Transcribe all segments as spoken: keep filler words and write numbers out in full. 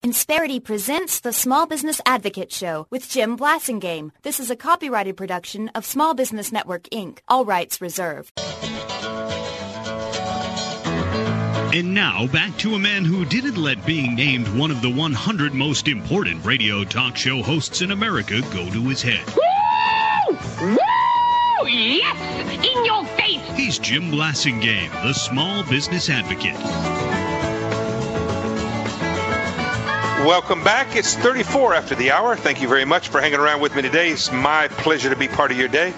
Insperity presents the Small Business Advocate Show with Jim Blasingame. This is a copyrighted production of Small Business Network, Incorporated. All rights reserved. And now, back to a man who didn't let being named one of the one hundred most important radio talk show hosts in America go to his head. Woo! Woo! Yes! In your face! He's Jim Blasingame, the Small Business Advocate. Welcome back. It's thirty-four after the hour. Thank you very much for hanging around with me today. It's my pleasure to be part of your day.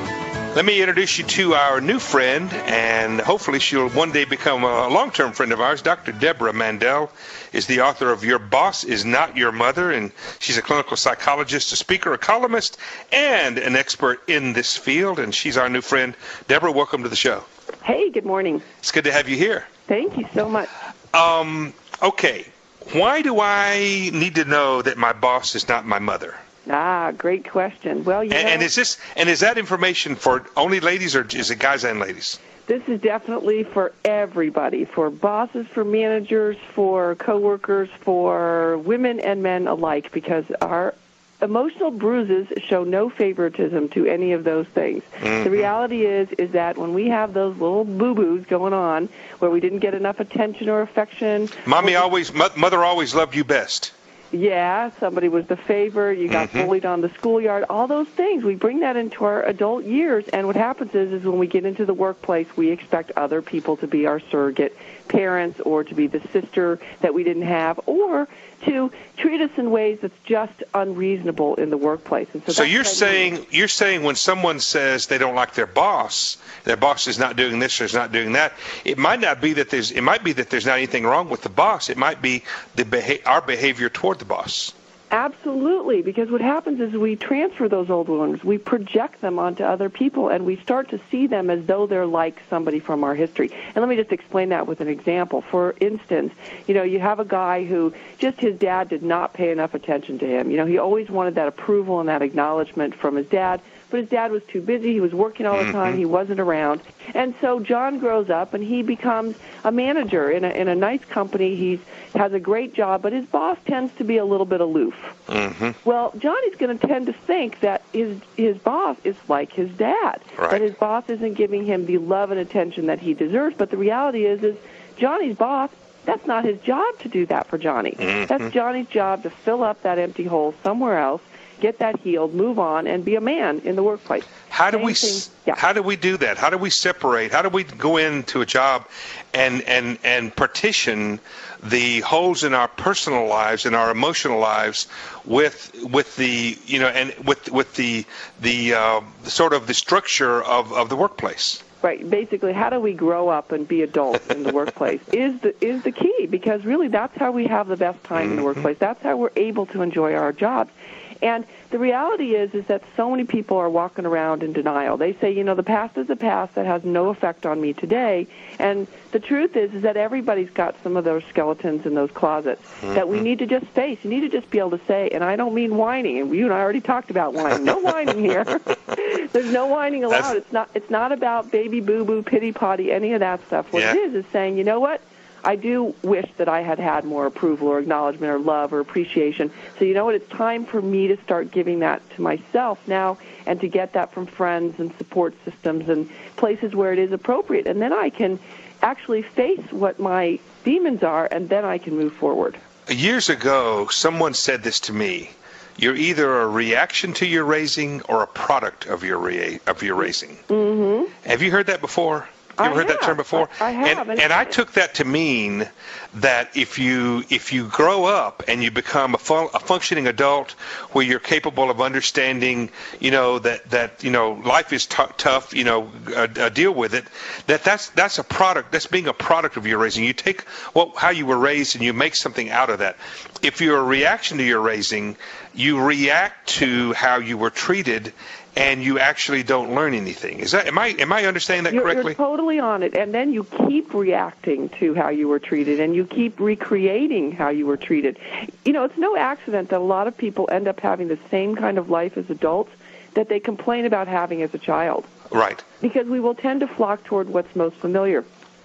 Let me introduce you to our new friend, and hopefully she'll one day become a long-term friend of ours. Doctor Deborah Mandel is the author of Your Boss Is Not Your Mother, and she's a clinical psychologist, a speaker, a columnist, and an expert in this field, and she's our new friend. Deborah, welcome to the show. Hey, good morning. It's good to have you here. Thank you so much. Um, okay. Why do I need to know that my boss is not my mother? Ah, great question. Well, you and, know, and is this and is that information for only ladies, or is it guys and ladies? This is definitely for everybody, for bosses, for managers, for coworkers, for women and men alike, because our emotional bruises show no favoritism to any of those things. Mm-hmm. The reality is is that when we have those little boo-boos going on where we didn't get enough attention or affection. Mommy always, mother always loved you best. Yeah, somebody was the favorite, you got mm-hmm. bullied on the schoolyard, all those things. We bring that into our adult years, and what happens is, is when we get into the workplace, we expect other people to be our surrogate parents or to be the sister that we didn't have, or to treat us in ways that's just unreasonable in the workplace. And so so that's you're saying mean. you're saying when someone says they don't like their boss, their boss is not doing this or is not doing that, it might not be that there's it might be that there's not anything wrong with the boss. It might be the beha- our behavior toward the boss. Absolutely, because what happens is we transfer those old wounds, we project them onto other people, and we start to see them as though they're like somebody from our history. And let me just explain that with an example. For instance, you know, you have a guy who just his dad did not pay enough attention to him. You know, he always wanted that approval and that acknowledgement from his dad, but his dad was too busy. He was working all the time. He wasn't around. And so John grows up, and he becomes a manager in a, in a nice company. He has a great job, but his boss tends to be a little bit aloof. Mm-hmm. Well, Johnny's going to tend to think that his his boss is like his dad, right. that his boss isn't giving him the love and attention that he deserves. But the reality is, is Johnny's boss, that's not his job to do that for Johnny. Mm-hmm. That's Johnny's job to fill up that empty hole somewhere else, get that healed, move on, and be a man in the workplace. How do Same we thing, yeah. how do we do that? How do we separate? How do we go into a job and and and partition the holes in our personal lives and our emotional lives with with the you know and with with the the uh, sort of the structure of, of the workplace? Right. Basically, how do we grow up and be adults in the workplace is the is the key, because really that's how we have the best time mm-hmm. in the workplace. That's how we're able to enjoy our jobs. And the reality is is that so many people are walking around in denial. They say, you know, the past is the past, that has no effect on me today. And the truth is is that everybody's got some of those skeletons in those closets mm-hmm. that we need to just face. You need to just be able to say, and I don't mean whining, and you and I already talked about whining. No whining here. There's no whining allowed. That's... It's not it's not about baby boo-boo, pity-potty, any of that stuff. What yeah. it is is saying, you know what? I do wish that I had had more approval or acknowledgement or love or appreciation. So you know what? It's time for me to start giving that to myself now, and to get that from friends and support systems and places where it is appropriate. And then I can actually face what my demons are, and then I can move forward. Years ago, someone said this to me: you're either a reaction to your raising or a product of your rea- of your raising. Mm-hmm. Have you heard that before? You ever I heard have. that term before? I, I have. And, and I took that to mean that if you if you grow up and you become a, fun, a functioning adult where you're capable of understanding, you know, that, that you know, life is t- tough, you know, uh, uh, deal with it, that that's that's a product, that's being a product of your raising. You take what how you were raised and you make something out of that. If you're a reaction to your raising, you react to how you were treated, and you actually don't learn anything. Is that am I am I understanding that you're, correctly? You're totally on it. And then you keep reacting to how you were treated, and you keep recreating how you were treated. You know, it's no accident that a lot of people end up having the same kind of life as adults that they complain about having as a child. Right. Because we will tend to flock toward what's most familiar.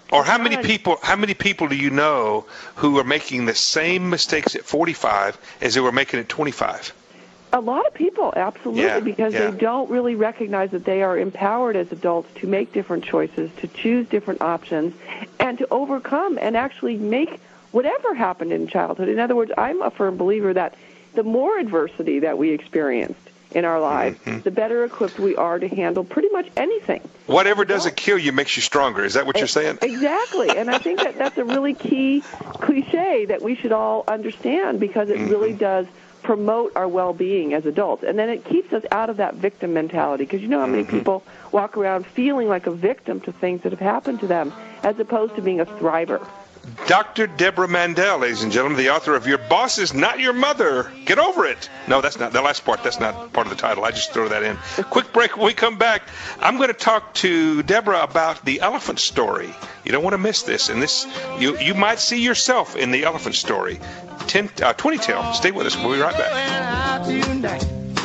Or how many people? How many people do you know who are making the same mistakes at forty-five as they were making at twenty-five? A lot of people, absolutely, yeah, because yeah. they don't really recognize that they are empowered as adults to make different choices, to choose different options, and to overcome and actually make whatever happened in childhood. In other words, I'm a firm believer that the more adversity that we experienced in our lives, mm-hmm. the better equipped we are to handle pretty much anything. Whatever doesn't kill you makes you stronger. Is that what you're saying? Exactly. And I think that that's a really key cliche that we should all understand, because it mm-hmm. really does promote our well-being as adults. And then it keeps us out of that victim mentality, because you know how many mm-hmm. people walk around feeling like a victim to things that have happened to them, as opposed to being a thriver. Doctor Deborah Mandel, ladies and gentlemen, the author of Your Boss Is Not Your Mother. Get over it. No, that's not the last part. That's not part of the title. I just throw that in. Quick break. When we come back, I'm going to talk to Deborah about the elephant story. You don't want to miss this. And this, you you might see yourself in the elephant story. Ten, uh, twenty tail. Stay with us. We'll be right back.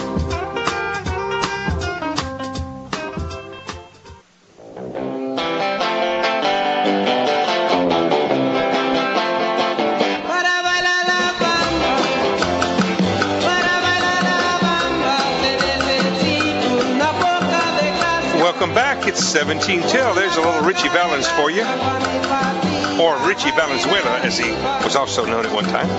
Welcome back. It's seventeen till. There's a little Richie Valens for you. Or Richie Valenzuela, as he was also known at one time.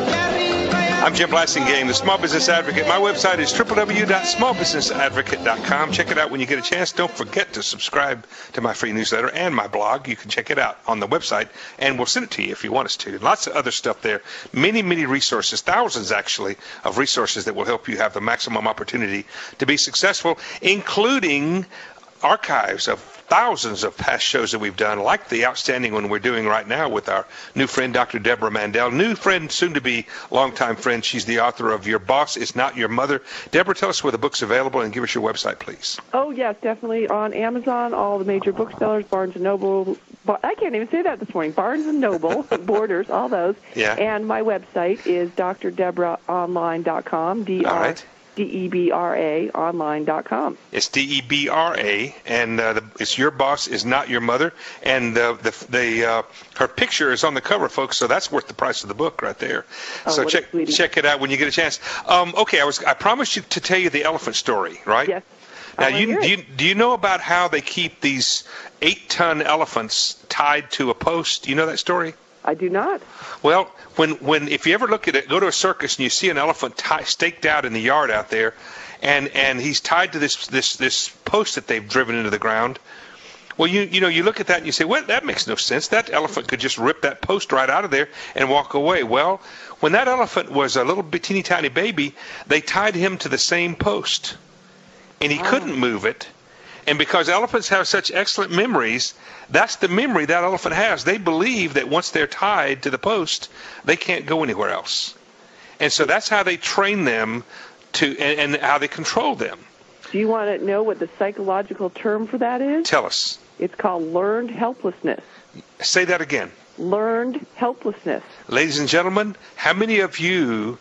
I'm Jim Blasingame, the Small Business Advocate. My website is w w w dot small business advocate dot com. Check it out when you get a chance. Don't forget to subscribe to my free newsletter and my blog. You can check it out on the website, and we'll send it to you if you want us to. Lots of other stuff there. Many, many resources, thousands actually, of resources that will help you have the maximum opportunity to be successful, including archives of thousands of past shows that we've done, like the outstanding one we're doing right now with our new friend, Doctor Deborah Mandel. New friend, soon to be longtime friend. She's the author of Your Boss Is Not Your Mother. Deborah, tell us where the book's available and give us your website, please. Oh, yes, definitely on Amazon, all the major booksellers, Barnes and Noble. I can't even say that this morning. Barnes and Noble, Borders, all those. Yeah. And my website is d r deborah online dot com. D R. All right. D E B R A online dot com. It's D E B R A, and uh, the, it's Your Boss Is Not Your Mother, and uh, the the uh, her picture is on the cover, folks. So that's worth the price of the book right there. Oh, so check check it out when you get a chance. Um, okay, I was I promised you to tell you the elephant story, right? Yes. Now you do you do you know about how they keep these eight ton elephants tied to a post? Do you know that story? I do not. Well, when when if you ever look at it, go to a circus and you see an elephant tie, staked out in the yard out there, and and he's tied to this this this post that they've driven into the ground. Well, you you know you look at that and you say, well, that makes no sense. That elephant could just rip that post right out of there and walk away. Well, when that elephant was a little bit teeny tiny baby, they tied him to the same post, and he oh. couldn't move it. And because elephants have such excellent memories, that's the memory that elephant has. They believe that once they're tied to the post, they can't go anywhere else. And so that's how they train them to, and, and how they control them. Do you want to know what the psychological term for that is? Tell us. It's called learned helplessness. Say that again. Learned helplessness. Ladies and gentlemen, how many of you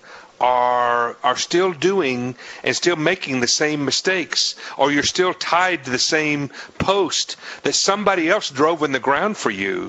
are are still doing and still making the same mistakes, or you're still tied to the same post that somebody else drove in the ground for you,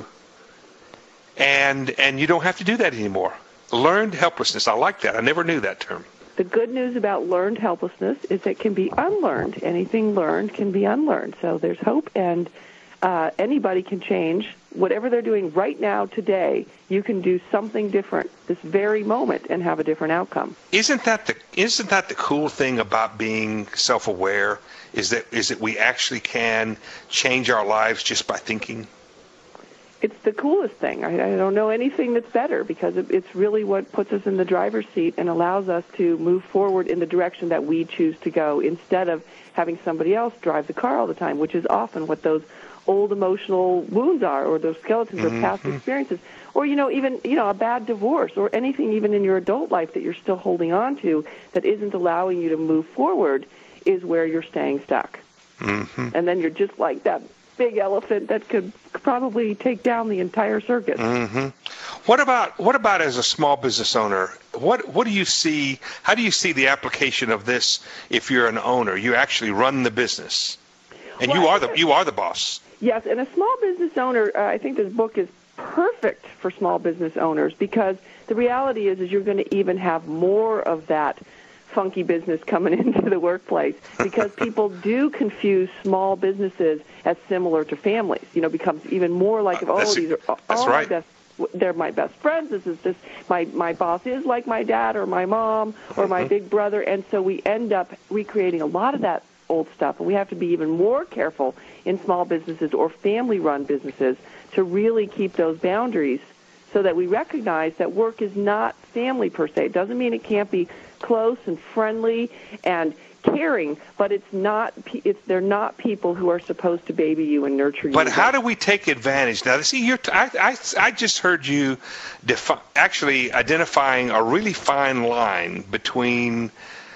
and and you don't have to do that anymore? Learned helplessness. I like that. I never knew that term. The good news about learned helplessness is it can be unlearned. Anything learned can be unlearned. So there's hope, and uh, anybody can change. Whatever they're doing right now, today, you can do something different this very moment and have a different outcome. Isn't that the isn't that the cool thing about being self-aware? Is that is that we actually can change our lives just by thinking? It's the coolest thing. I, I don't know anything that's better, because it, it's really what puts us in the driver's seat and allows us to move forward in the direction that we choose to go, instead of having somebody else drive the car all the time, which is often what those old emotional wounds are, or those skeletons mm-hmm. or past experiences, or, you know, even, you know, a bad divorce, or anything even in your adult life that you're still holding on to that isn't allowing you to move forward, is where you're staying stuck. Mm-hmm. And then you're just like that big elephant that could probably take down the entire circus. Mm-hmm. What about what about as a small business owner? What what do you see? How do you see the application of this if you're an owner? You actually run the business, and well, you are the you are the boss. Yes, and a small business owner, uh, I think this book is perfect for small business owners because the reality is, is you're going to even have more of that funky business coming into the workplace because people do confuse small businesses as similar to families. You know, becomes even more like, uh, oh, these are all that's right. my best, they're my best friends. This is just my my boss is like my dad or my mom or mm-hmm. my big brother, and so we end up recreating a lot of that old stuff, and we have to be even more careful in small businesses or family-run businesses to really keep those boundaries so that we recognize that work is not family per se. It doesn't mean it can't be close and friendly and caring, but it's not. It's they're not people who are supposed to baby you and nurture you. But how do we take advantage? Now, see, you're t- I, I, I just heard you defi- actually identifying a really fine line between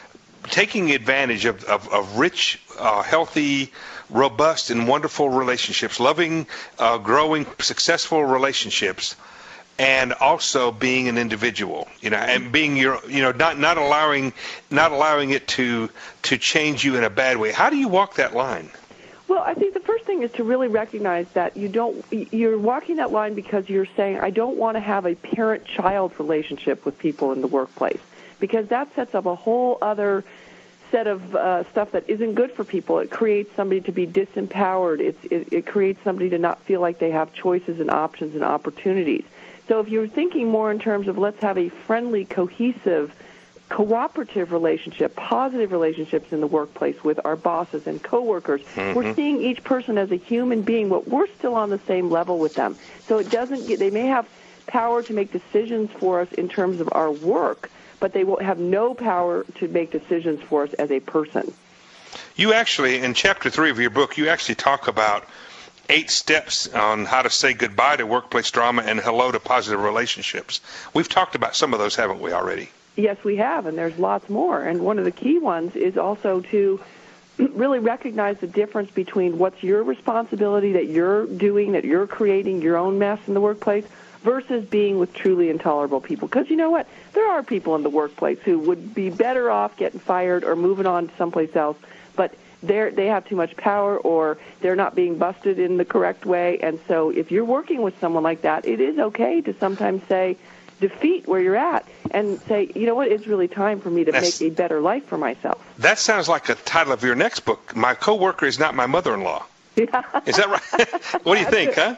taking advantage of, of, of rich, uh, healthy, robust, and wonderful relationships, loving, uh, growing, successful relationships, and also being an individual, you know, and being your, you know, not not allowing not allowing it to to change you in a bad way. How do you walk that line? Well, I think the first thing is to really recognize that you don't. You're walking that line because you're saying, I don't want to have a parent-child relationship with people in the workplace, because that sets up a whole other set of uh, stuff that isn't good for people. It creates somebody to be disempowered. It's, it, it creates somebody to not feel like they have choices and options and opportunities. So if you're thinking more in terms of let's have a friendly, cohesive, cooperative relationship, positive relationships in the workplace with our bosses and coworkers, mm-hmm. we're seeing each person as a human being, but we're still on the same level with them. So it doesn't get, they may have power to make decisions for us in terms of our work, but they will have no power to make decisions for us as a person. You actually, in chapter three of your book, you actually talk about eight steps on how to say goodbye to workplace drama and hello to positive relationships. We've talked about some of those, haven't we, already? Yes, we have, and there's lots more. And one of the key ones is also to really recognize the difference between what's your responsibility that you're doing, that you're creating your own mess in the workplace, versus being with truly intolerable people. Because you know what? There are people in the workplace who would be better off getting fired or moving on to someplace else, but they're, they have too much power or they're not being busted in the correct way. And so if you're working with someone like that, it is okay to sometimes say, defeat where you're at and say, you know what, it's really time for me to That's, make a better life for myself. That sounds like the title of your next book, My Coworker is Not My Mother-in-Law. Is that right? What do you think, huh?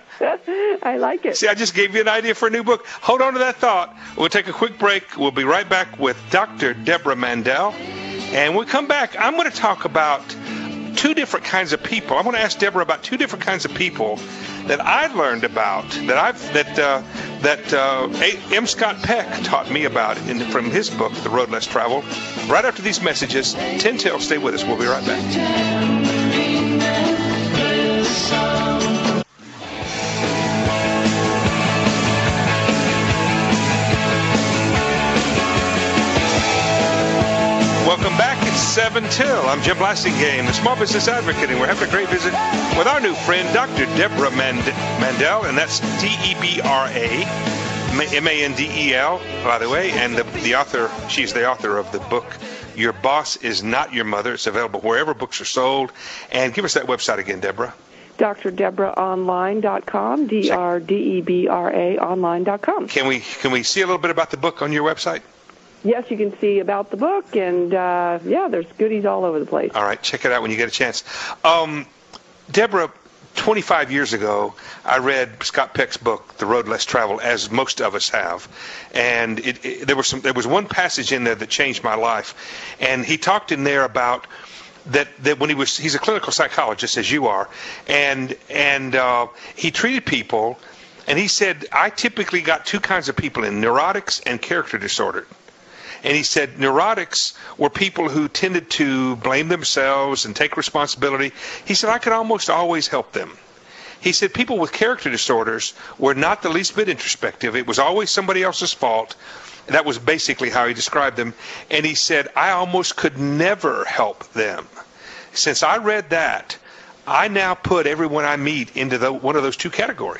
I like it. See, I just gave you an idea for a new book. Hold on to that thought. We'll take a quick break. We'll be right back with Doctor Deborah Mandel. And when we come back, I'm going to talk about two different kinds of people. I'm going to ask Deborah about two different kinds of people that I learned about, that I've that uh, that uh, M. Scott Peck taught me about in, from his book, The Road Less Traveled. Right after these messages, ten till, stay with us. We'll be right back. Welcome back. It's seven till. I'm Jim Blasingame, the Small Business Advocate, and we're having a great visit with our new friend, Doctor Deborah Mand- Mandel, and that's D E B R A, M A N D E L, by the way, and the, the author, she's the author of the book, Your Boss is Not Your Mother. It's available wherever books are sold. And give us that website again, Deborah. D R Debra Online dot com, D R D E B R A Online dot com. Can we, can we see a little bit about the book on your website? Yes, you can see about the book, and, uh, yeah, there's goodies all over the place. All right, check it out when you get a chance. Um, Deborah, twenty-five years ago, I read Scott Peck's book, The Road Less Traveled, as most of us have. And it, it, there was some, there was one passage in there that changed my life. And he talked in there about that, that when he was, he's a clinical psychologist, as you are, and, and uh, he treated people, and he said, I typically got two kinds of people in, neurotics and character disorder. And he said neurotics were people who tended to blame themselves and take responsibility. He said, I could almost always help them. He said people with character disorders were not the least bit introspective. It was always somebody else's fault. That was basically how he described them. And he said, I almost could never help them. Since I read that, I now put everyone I meet into the, one of those two categories.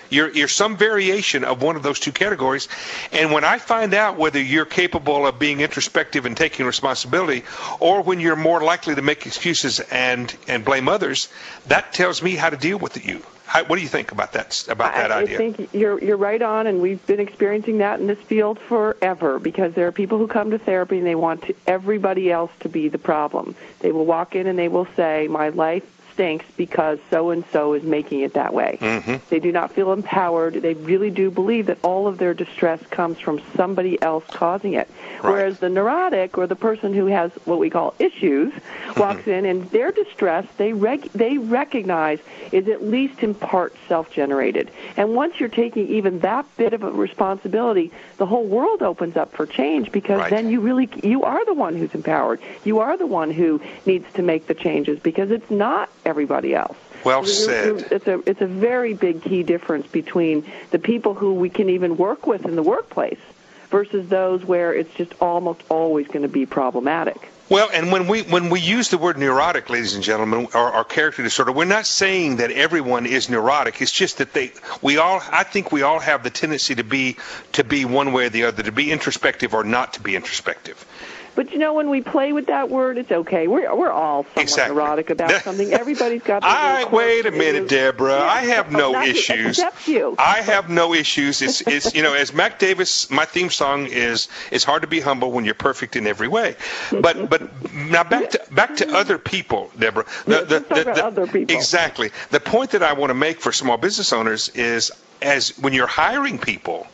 You're, you're some variation of one of those two categories. And when I find out whether you're capable of being introspective and taking responsibility, or when you're more likely to make excuses and, and blame others, that tells me how to deal with you. How, what do you think about that, about that I, idea? I think you're, you're right on, and we've been experiencing that in this field forever, because there are people who come to therapy and they want to, everybody else to be the problem. They will walk in and they will say, my life stinks because so-and-so is making it that way. Mm-hmm. They do not feel empowered. They really do believe that all of their distress comes from somebody else causing it. Right. Whereas the neurotic, or the person who has what we call issues, mm-hmm. walks in, and their distress, they rec- they recognize, is at least in part self-generated. And once you're taking even that bit of a responsibility, the whole world opens up for change, because right. then you really, you are the one who's empowered. You are the one who needs to make the changes, because it's not everybody else. Well said. It's a, it's a very big key difference between the people who we can even work with in the workplace versus those where it's just almost always going to be problematic. Well, and when we when we use the word neurotic, ladies and gentlemen, or, or character disorder, we're not saying that everyone is neurotic. It's just that they, we all, I think we all have the tendency to be to be one way or the other, to be introspective or not to be introspective. But, you know, when we play with that word, it's okay. We're we're all somewhat exactly. neurotic about something. Everybody's got their I Wait a minute, Deborah. Yeah, I have no not issues. Except you. I have no issues. It's, it's you know, as Mac Davis, my theme song is, it's hard to be humble when you're perfect in every way. But but now back to back to other people, Deborah. The, yeah, the, talk the, about the, other people. Exactly. The point that I want to make for small business owners is, as when you're hiring people,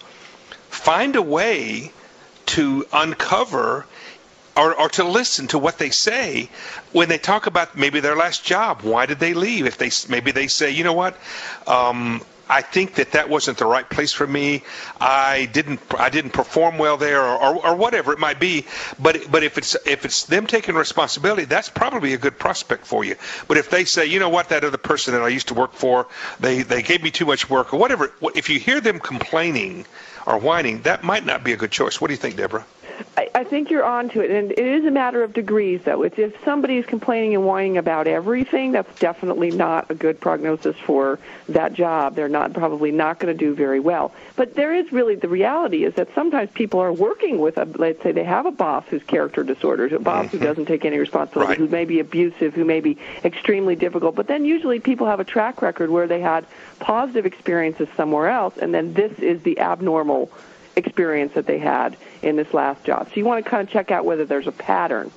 find a way to uncover Or, or to listen to what they say when they talk about maybe their last job. Why did they leave? If they maybe they say, you know what, um, I think that that wasn't the right place for me. I didn't I didn't perform well there, or, or, or whatever it might be. But but if it's if it's them taking responsibility, that's probably a good prospect for you. But if they say, you know what, that other person that I used to work for, they they gave me too much work, or whatever. If you hear them complaining or whining, that might not be a good choice. What do you think, Deborah? I, I think you're on to it, and it is a matter of degrees, though. It's, if somebody is complaining and whining about everything, that's definitely not a good prognosis for that job. They're not probably not going to do very well. But there is really, the reality is that sometimes people are working with, a, let's say they have a boss who's character disordered, a boss mm-hmm. who doesn't take any responsibility, right. who may be abusive, who may be extremely difficult. But then usually people have a track record where they had positive experiences somewhere else, and then this is the abnormal experience that they had in this last job. So you want to kind of check out whether there's a pattern.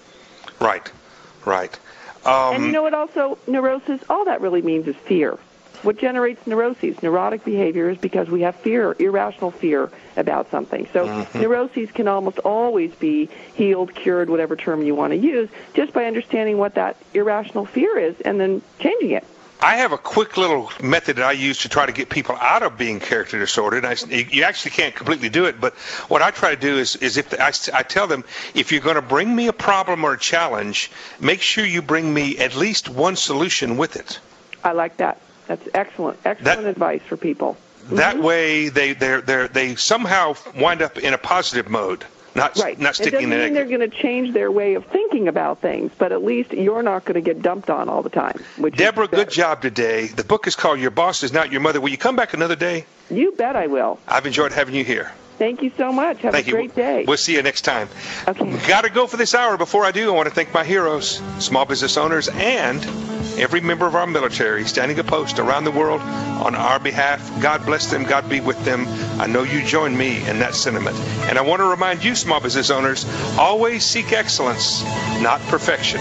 Right, right. Um, and you know what also, neurosis, all that really means is fear. What generates neuroses, neurotic behavior, is because we have fear, irrational fear about something. So mm-hmm. neuroses can almost always be healed, cured, whatever term you want to use, just by understanding what that irrational fear is and then changing it. I have a quick little method that I use to try to get people out of being character disordered. I, you actually can't completely do it, but what I try to do is, is if the, I, I tell them, if you're going to bring me a problem or a challenge, make sure you bring me at least one solution with it. I like that. That's excellent, excellent that, advice for people. That mm-hmm. way, they they they they somehow wind up in a positive mode. Not, right. not sticking it doesn't mean they're going to change their way of thinking about things, but at least you're not going to get dumped on all the time. Which Deborah, is better. good job today. The book is called Your Boss Is Not Your Mother. Will you come back another day? You bet I will. I've enjoyed having you here. Thank you so much. Have Thank a great you. day. We'll see you next time. Okay. Got to go for this hour. Before I do, I want to thank my heroes, small business owners, and every member of our military standing a post around the world on our behalf. God bless them. God be with them. I know you join me in that sentiment. And I want to remind you, small business owners, always seek excellence, not perfection.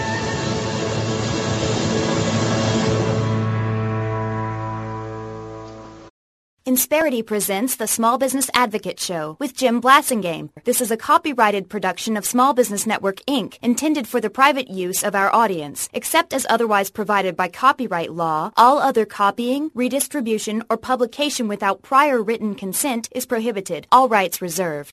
Insperity presents the Small Business Advocate Show with Jim Blasingame. This is a copyrighted production of Small Business Network, Incorporated, intended for the private use of our audience. Except as otherwise provided by copyright law, all other copying, redistribution, or publication without prior written consent is prohibited. All rights reserved.